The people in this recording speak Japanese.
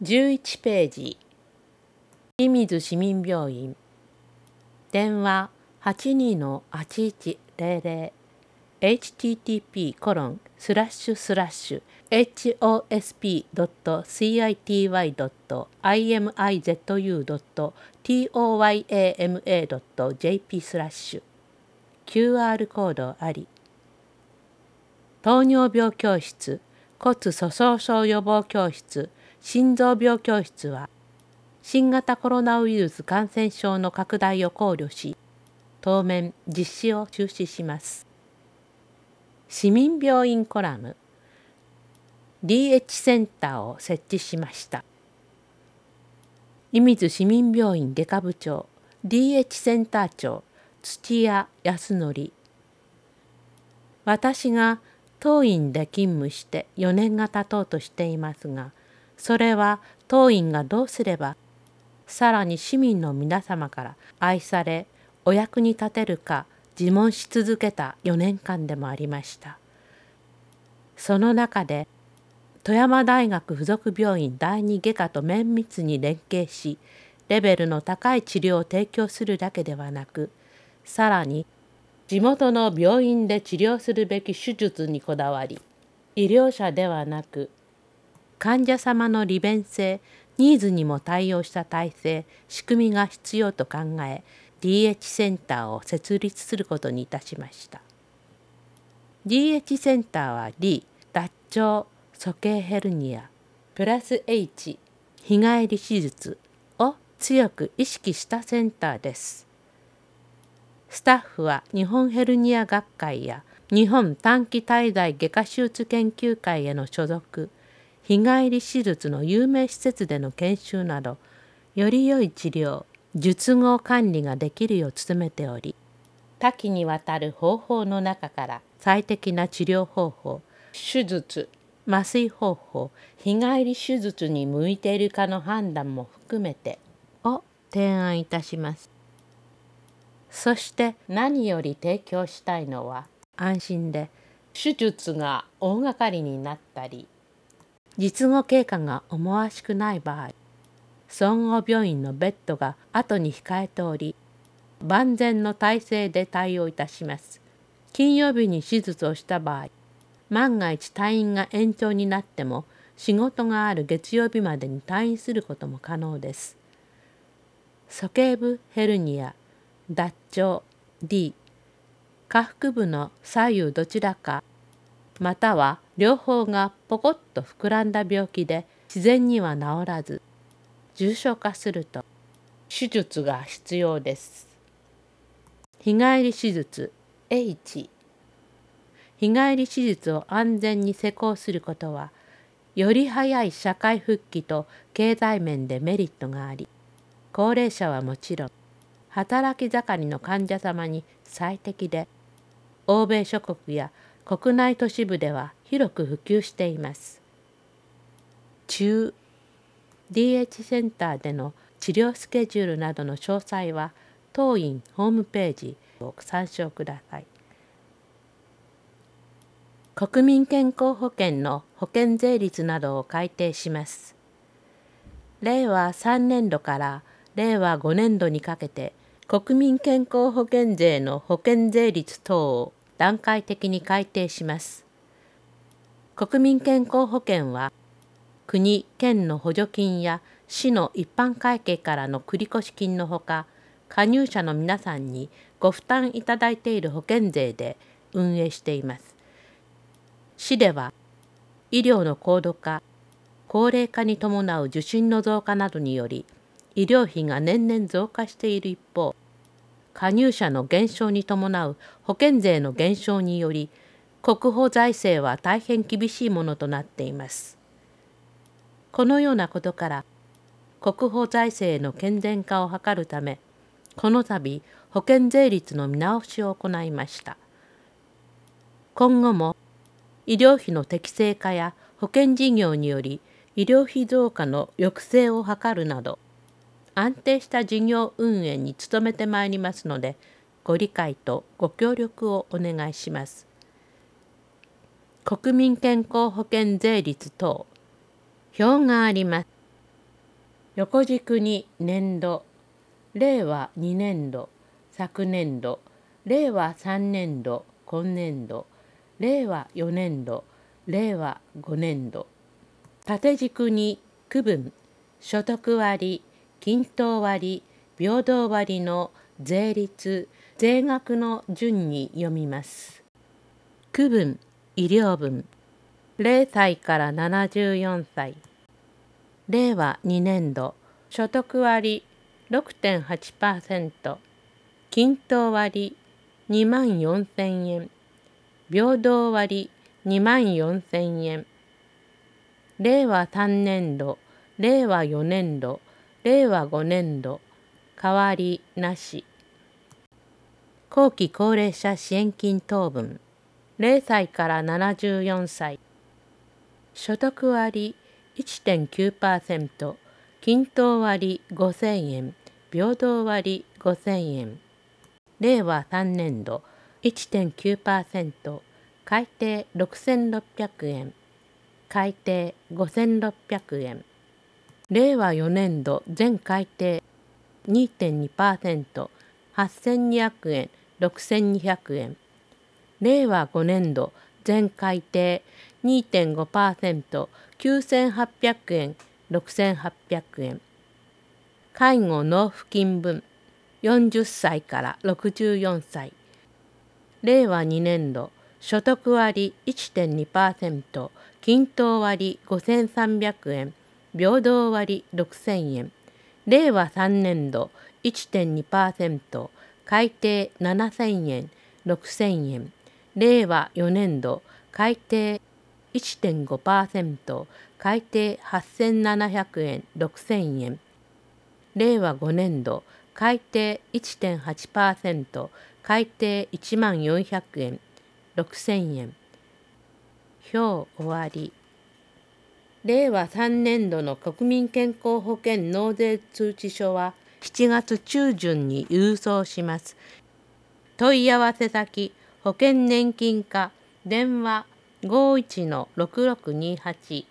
11ページ、射水市民病院、電話82-8100 http://hosp.city.toyama.jp/ QR コードあり。糖尿病教室、骨粗鬆症予防教室、心臓病教室は、新型コロナウイルス感染症の拡大を考慮し、当面実施を中止します。市民病院コラム DH センターを設置しました。射水市民病院外科部長 DH センター長土屋康則。私が当院で勤務して4年が経とうとしていますが、それは当院がどうすればさらに市民の皆様から愛されお役に立てるか自問し続けた4年間でもありました。その中で富山大学附属病院第二外科と綿密に連携し、レベルの高い治療を提供するだけではなく、さらに地元の病院で治療するべき手術にこだわり、医療者ではなく患者様の利便性、ニーズにも対応した体制、仕組みが必要と考え、DH センターを設立することにいたしました。DH センターは D、脱腸、鼠径ヘルニア、プラス H、日帰り手術を強く意識したセンターです。スタッフは日本ヘルニア学会や日本短期滞在外科手術研究会への所属、日帰り手術の有名施設での研修など、より良い治療、術後管理ができるよう努めており、多岐にわたる方法の中から最適な治療方法、手術、麻酔方法、日帰り手術に向いているかの判断も含めてを提案いたします。そして何より提供したいのは安心で手術が大掛かりになったり術後経過が思わしくない場合、総合病院のベッドが後に控えており万全の体制で対応いたします。金曜日に手術をした場合、万が一退院が延長になっても仕事がある月曜日までに退院することも可能です。鼠径部ヘルニア、脱腸 D、下腹部の左右どちらかまたは両方がポコッと膨らんだ病気で自然には治らず重症化すると手術が必要です。日帰り手術 H、 日帰り手術を安全に施行することはより早い社会復帰と経済面でメリットがあり、高齢者はもちろん働き盛りの患者様に最適で、欧米諸国や国内都市部では広く普及しています。中 DH センターでの治療スケジュールなどの詳細は当院ホームページを参照ください。国民健康保険の保険税率などを改定します。令和3年度から令和5年度にかけて国民健康保険税の保険税率等を段階的に改定します。国民健康保険は国・県の補助金や市の一般会計からの繰越金のほか、加入者の皆さんにご負担いただいている保険税で運営しています。市では医療の高度化、高齢化に伴う受診の増加などにより医療費が年々増加している一方、加入者の減少に伴う保険税の減少により国保財政は大変厳しいものとなっています。このようなことから国保財政への健全化を図るため、この度保険税率の見直しを行いました。今後も医療費の適正化や保険事業により医療費増加の抑制を図るなど安定した事業運営に努めてまいりますので、ご理解とご協力をお願いします。国民健康保険税率等表があります。 横軸に年度、令和2年度、昨年度、令和3年度、今年度、令和4年度、令和5年度。縦軸に区分、所得割、均等割、平等割の税率、税額の順に読みます。区分、医療分、0歳から74歳。令和2年度、所得割 6.8%、均等割24,000円、平等割24,000円。令和3年度、令和4年度、令和5年度、変わりなし。後期高齢者支援金等分、0歳から74歳。所得割 1.9%、均等割5,000円、平等割5,000円。令和3年度 1.9%、改定6,600円、改定5,600円。令和4年度全改定 2.2%、8,200円、6,200円。令和5年度全改定 2.5%、9,800円、6,800円。介護納付金分40歳から64歳。令和2年度所得割 1.2%、均等割5,300円、平等割6,000円。令和3年度 1.2%、改定7,000円、6,000円。令和4年度改定 1.5%、改定8,700円、6,000円。令和5年度改定 1.8%、改定14,000円、6,000円。表終わり。令和3年度の国民健康保険納税通知書は7月中旬に郵送します。問い合わせ先、保険年金課、電話 51-6628